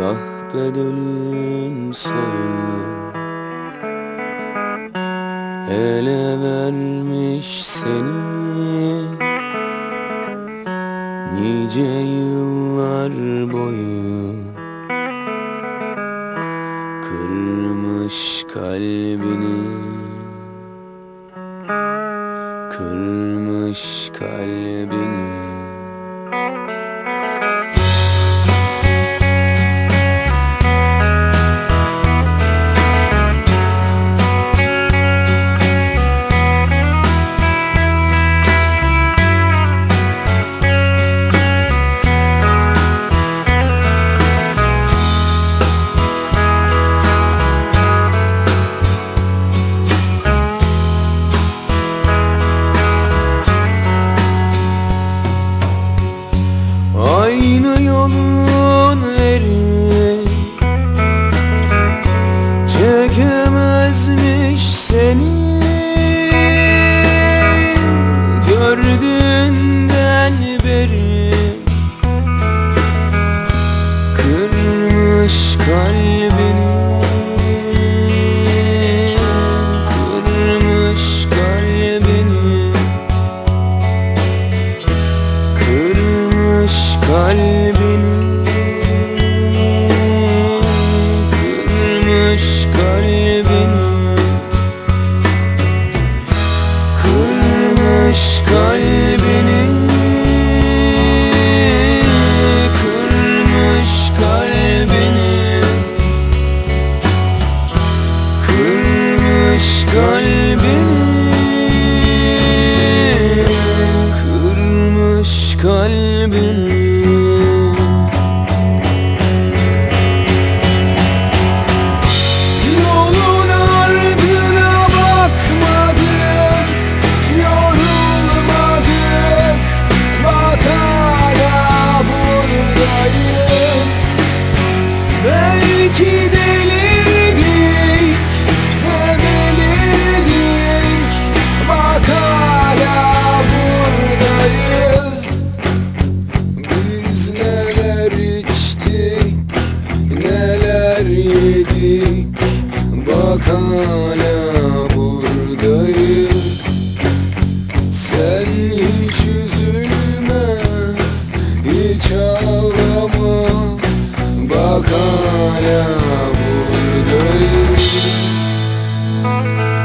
Kahpedelin sayı ele vermiş seni nice yıllar boyu. Kırmış kalbini, kırmış kalbini. Aynı yolun eri çekemezmiş seni, gördüğünden beri kırmış kalbini, kırmış kalbini, kırmış kalbini, kırmış kalbini, kırmış kalbini, kırmış kalbini, kırmış kalbini, kırmış kalbini. Yolun ardına bakmadık, yorulmadık, bak hala buradayız. Belki delirdik, tembelirdik, bak hala buradayız. Biz neler içtik, neler yedik, bak hala buradayız. Sen hiç üzülme, hiç ağlama, bak hala buradayız.